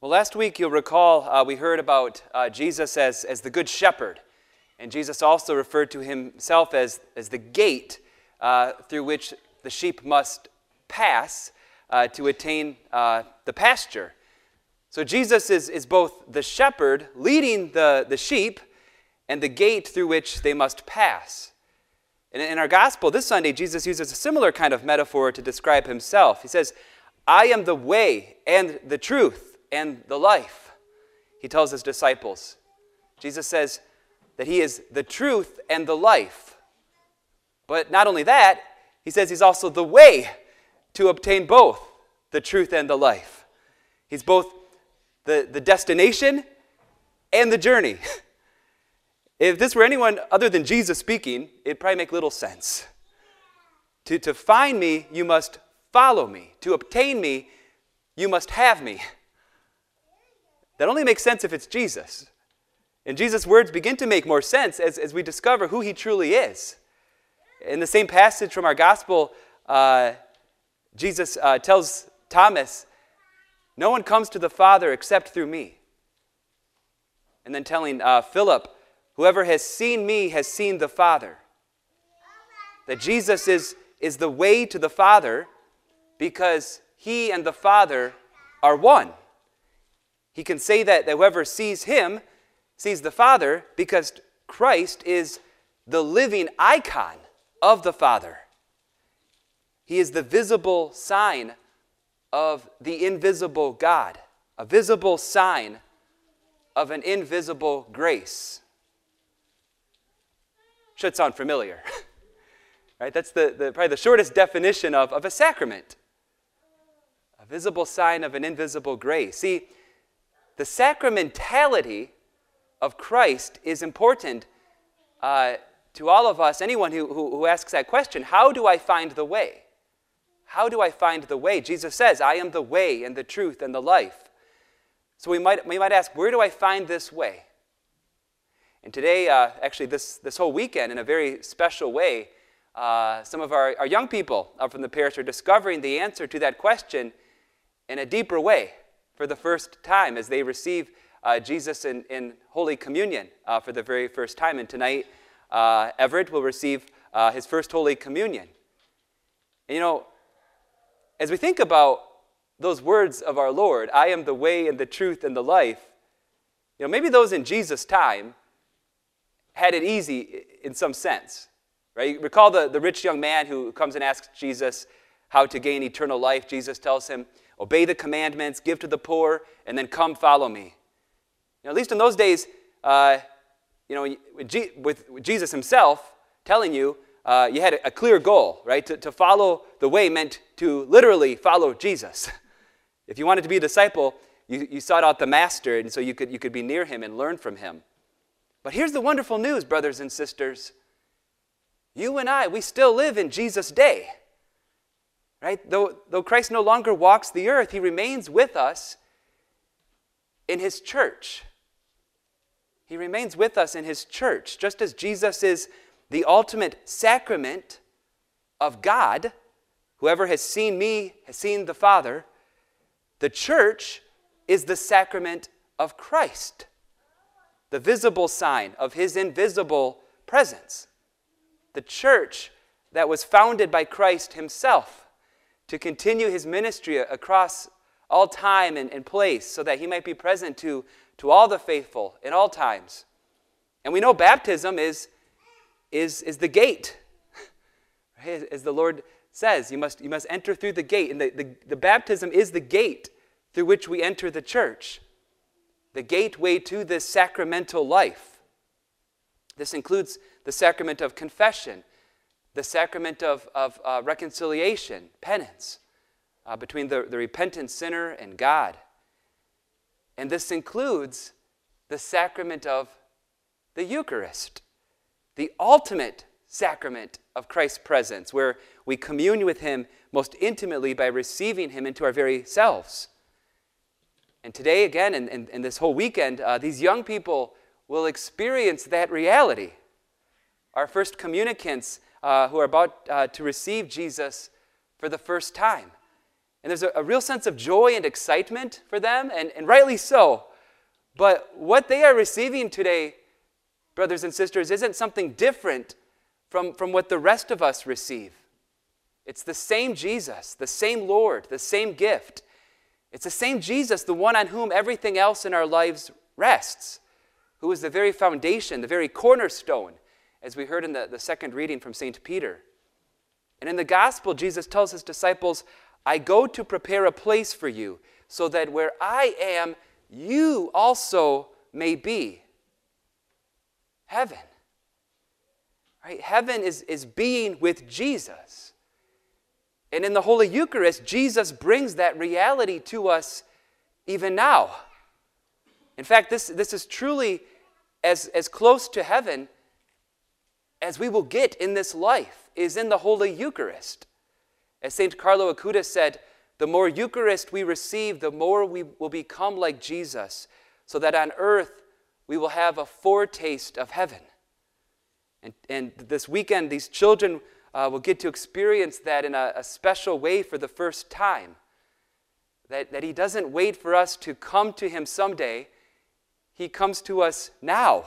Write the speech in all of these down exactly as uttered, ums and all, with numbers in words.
Well, last week you'll recall uh, we heard about uh, Jesus as, as the Good Shepherd. And Jesus also referred to himself as, as the gate uh, through which the sheep must pass uh, to attain uh, the pasture. So Jesus is, is both the shepherd leading the, the sheep and the gate through which they must pass. And in our gospel this Sunday, Jesus uses a similar kind of metaphor to describe himself. He says, I am the way and the truth and the life, he tells his disciples. Jesus says that he is the truth and the life. But not only that, he says he's also the way to obtain both the truth and the life. He's both the, the destination and the journey. If this were anyone other than Jesus speaking, it'd probably make little sense. To, to find me, you must follow me. To obtain me, you must have me. That only makes sense if it's Jesus. And Jesus' words begin to make more sense as, as we discover who he truly is. In the same passage from our gospel, uh, Jesus uh, tells Thomas, no one comes to the Father except through me. And then telling uh, Philip, whoever has seen me has seen the Father. That Jesus is, is the way to the Father because he and the Father are one. He can say that, that whoever sees him sees the Father because Christ is the living icon of the Father. He is the visible sign of the invisible God, a visible sign of an invisible grace. Should sound familiar. Right? That's the, the, probably the shortest definition of, of a sacrament. A visible sign of an invisible grace. See, the sacramentality of Christ is important uh, to all of us, anyone who, who, who asks that question, how do I find the way? How do I find the way? Jesus says, I am the way and the truth and the life. So we might, we might ask, where do I find this way? And today, uh, actually this, this whole weekend, in a very special way, uh, some of our, our young people up from the parish are discovering the answer to that question in a deeper way. For the first time as they receive uh, Jesus in, in Holy Communion uh, for the very first time. And tonight, uh, Everett will receive uh, his first Holy Communion. And you know, as we think about those words of our Lord, I am the way and the truth and the life, you know, maybe those in Jesus' time had it easy in some sense. Right? You recall the, the rich young man who comes and asks Jesus how to gain eternal life. Jesus tells him, obey the commandments, give to the poor, and then come follow me. You know, at least in those days, uh, you know, with, G- with Jesus himself telling you, uh, you had a, a clear goal, right? To, to follow the way meant to literally follow Jesus. If you wanted to be a disciple, you, you sought out the master, and so you could, you could be near him and learn from him. But here's the wonderful news, brothers and sisters. You and I, we still live in Jesus' day. Right? Though, though Christ no longer walks the earth, he remains with us in his church. He remains with us in his church. Just as Jesus is the ultimate sacrament of God, whoever has seen me has seen the Father, the church is the sacrament of Christ, the visible sign of his invisible presence. The church that was founded by Christ himself, to continue his ministry across all time and, and place so that he might be present to, to all the faithful in all times. And we know baptism is, is, is the gate. Right? As the Lord says, you must, you must enter through the gate. And the, the, the baptism is the gate through which we enter the church, the gateway to this sacramental life. This includes the sacrament of confession, the sacrament of, of uh, reconciliation, penance, uh, between the, the repentant sinner and God. And this includes the sacrament of the Eucharist, the ultimate sacrament of Christ's presence, where we commune with him most intimately by receiving him into our very selves. And today, again, and, and, and this whole weekend, uh, these young people will experience that reality. Our first communicants uh, who are about uh, to receive Jesus for the first time. And there's a, a real sense of joy and excitement for them, and, and rightly so. But what they are receiving today, brothers and sisters, isn't something different from, from what the rest of us receive. It's the same Jesus, the same Lord, the same gift. It's the same Jesus, the one on whom everything else in our lives rests, who is the very foundation, the very cornerstone, as we heard in the, the second reading from Saint Peter. And in the gospel, Jesus tells his disciples, I go to prepare a place for you, so that where I am, you also may be. Heaven. Right? Heaven is, is being with Jesus. And in the Holy Eucharist, Jesus brings that reality to us even now. In fact, this, this is truly as, as close to heaven as we will get in this life, is in the Holy Eucharist. As Saint Carlo Acutis said, the more Eucharist we receive, the more we will become like Jesus, so that on earth we will have a foretaste of heaven. And, and this weekend, these children uh, will get to experience that in a, a special way for the first time. That, that he doesn't wait for us to come to him someday. He comes to us now.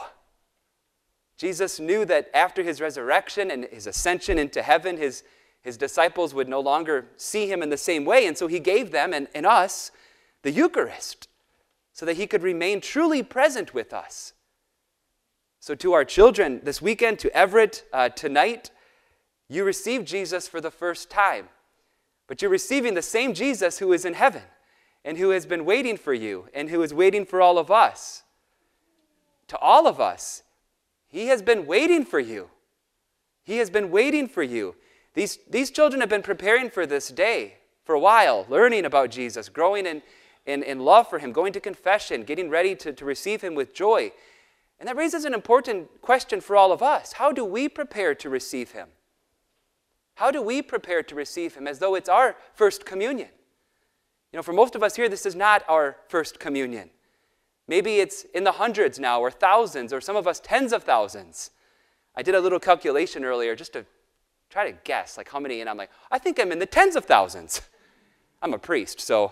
Jesus knew that after his resurrection and his ascension into heaven, his, his disciples would no longer see him in the same way. And so he gave them and, and us the Eucharist so that he could remain truly present with us. So to our children this weekend, to Everett uh, tonight, you received Jesus for the first time. But you're receiving the same Jesus who is in heaven and who has been waiting for you and who is waiting for all of us. To all of us, he has been waiting for you. He has been waiting for you. These, these children have been preparing for this day for a while, learning about Jesus, growing in, in, in love for him, going to confession, getting ready to, to receive him with joy. And that raises an important question for all of us. How do we prepare to receive him? How do we prepare to receive him as though it's our first communion? You know, for most of us here, this is not our first communion. Maybe it's in the hundreds now, or thousands, or some of us tens of thousands. I did a little calculation earlier just to try to guess, like how many, and I'm like, I think I'm in the tens of thousands. I'm a priest, so.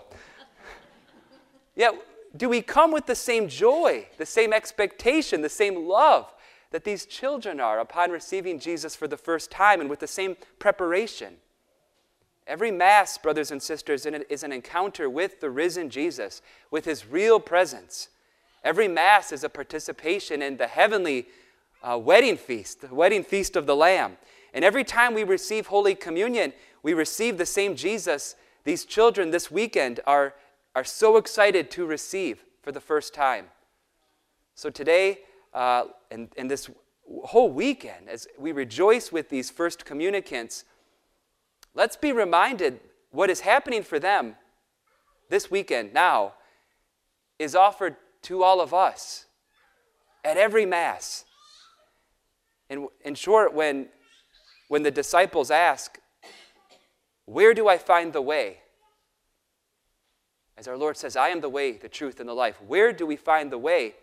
Yeah, do we come with the same joy, the same expectation, the same love that these children are upon receiving Jesus for the first time, and with the same preparation? Every Mass, brothers and sisters, is an encounter with the risen Jesus, with his real presence. Every Mass is a participation in the heavenly uh, wedding feast, the wedding feast of the Lamb. And every time we receive Holy Communion, we receive the same Jesus these children this weekend are, are so excited to receive for the first time. So today, uh, and, and this whole weekend, as we rejoice with these first communicants, let's be reminded what is happening for them this weekend now is offered to all of us at every Mass. In, in short, when, when the disciples ask, where do I find the way? As our Lord says, I am the way, the truth, and the life. Where do we find the way?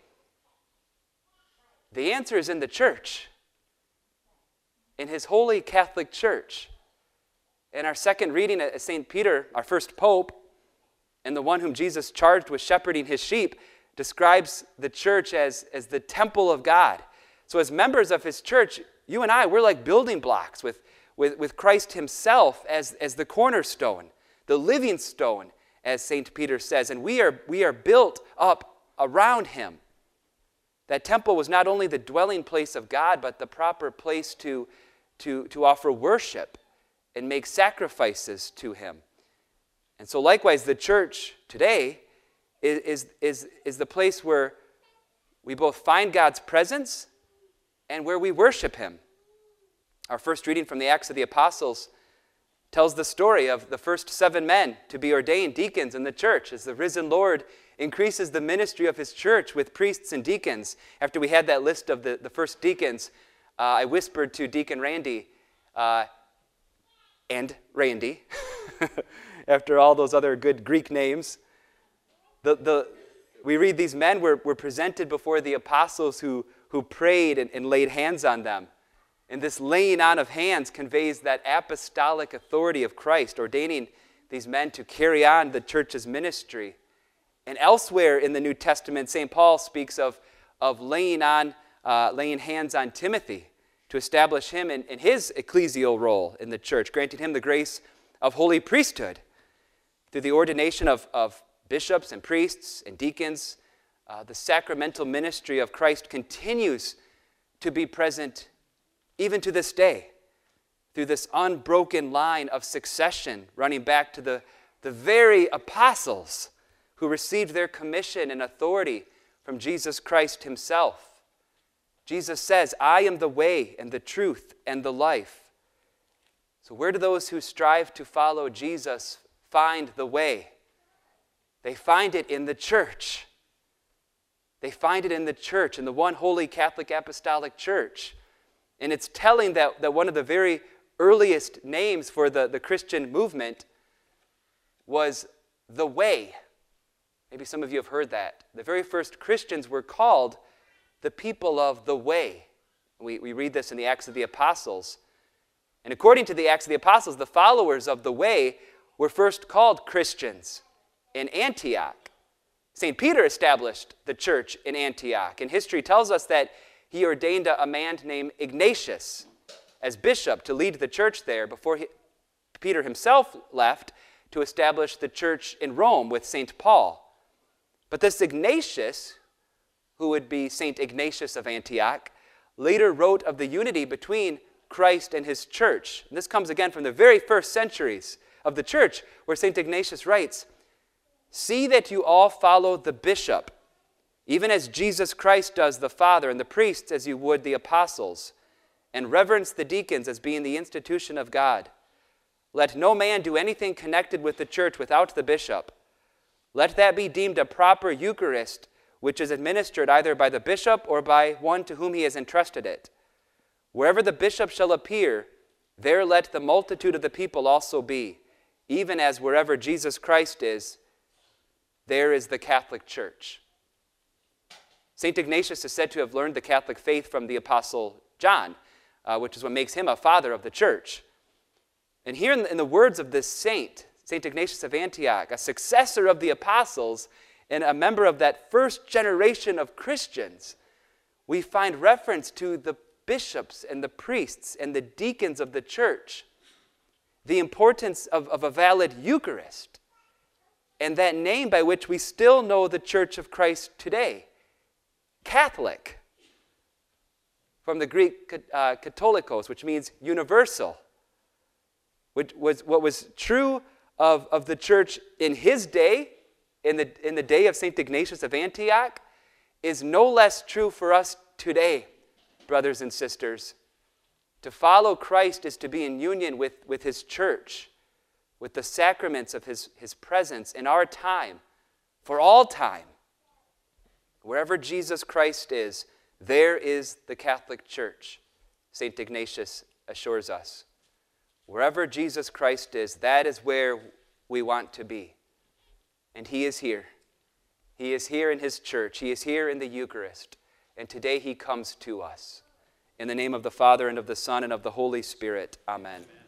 The answer is in the church, in his holy Catholic Church. In our second reading at Saint Peter, our first pope, and the one whom Jesus charged with shepherding his sheep, describes the church as, as the temple of God. So as members of his church, you and I, we're like building blocks with, with, with Christ himself as, as the cornerstone, the living stone, as Saint Peter says. And we are, we are built up around him. That temple was not only the dwelling place of God, but the proper place to, to, to offer worship and make sacrifices to him. And so likewise, the church today is, is, is, is the place where we both find God's presence and where we worship him. Our first reading from the Acts of the Apostles tells the story of the first seven men to be ordained deacons in the church as the risen Lord increases the ministry of his church with priests and deacons. After we had that list of the, the first deacons, uh, I whispered to Deacon Randy, uh, and Randy, after all those other good Greek names, the, the, we read these men were, were presented before the apostles who, who prayed and, and laid hands on them. And this laying on of hands conveys that apostolic authority of Christ, ordaining these men to carry on the church's ministry. And elsewhere in the New Testament, Saint Paul speaks of, of laying, on, uh, laying hands on Timothy to establish him in, in his ecclesial role in the church, granting him the grace of holy priesthood through the ordination of, of bishops and priests and deacons. Uh, the sacramental ministry of Christ continues to be present even to this day through this unbroken line of succession running back to the, the very apostles who received their commission and authority from Jesus Christ himself. Jesus says, I am the way and the truth and the life. So where do those who strive to follow Jesus find the way? They find it in the church. They find it in the church, in the one holy Catholic Apostolic Church. And it's telling that, that one of the very earliest names for the, the Christian movement was the Way. Maybe some of you have heard that. The very first Christians were called the people of the Way. We, we read this in the Acts of the Apostles. And according to the Acts of the Apostles, the followers of the Way were first called Christians in Antioch. Saint Peter established the church in Antioch, and history tells us that he ordained a, a man named Ignatius as bishop to lead the church there before he, Peter himself left to establish the church in Rome with Saint Paul. But this Ignatius, who would be Saint Ignatius of Antioch, later wrote of the unity between Christ and his church. And this comes again from the very first centuries of the church, where Saint Ignatius writes, see that you all follow the bishop, even as Jesus Christ does the Father, and the priests as you would the apostles, and reverence the deacons as being the institution of God. Let no man do anything connected with the church without the bishop. Let that be deemed a proper Eucharist, which is administered either by the bishop or by one to whom he has entrusted it. Wherever the bishop shall appear, there let the multitude of the people also be, even as wherever Jesus Christ is, there is the Catholic Church. Saint Ignatius is said to have learned the Catholic faith from the Apostle John, uh, which is what makes him a father of the church. And here in the, in the words of this saint, Saint Ignatius of Antioch, a successor of the apostles and a member of that first generation of Christians, we find reference to the bishops and the priests and the deacons of the church, the importance of, of a valid Eucharist, and that name by which we still know the Church of Christ today, Catholic, from the Greek uh, katholikos, which means universal, which was what was true of, of the church in his day, in the, in the day of Saint Ignatius of Antioch, is no less true for us today, brothers and sisters. To follow Christ is to be in union with, with his church, with the sacraments of his, his presence in our time, for all time. Wherever Jesus Christ is, there is the Catholic Church, Saint Ignatius assures us. Wherever Jesus Christ is, that is where we want to be. And he is here. He is here in his church. He is here in the Eucharist. And today he comes to us. In the name of the Father, and of the Son, and of the Holy Spirit. Amen.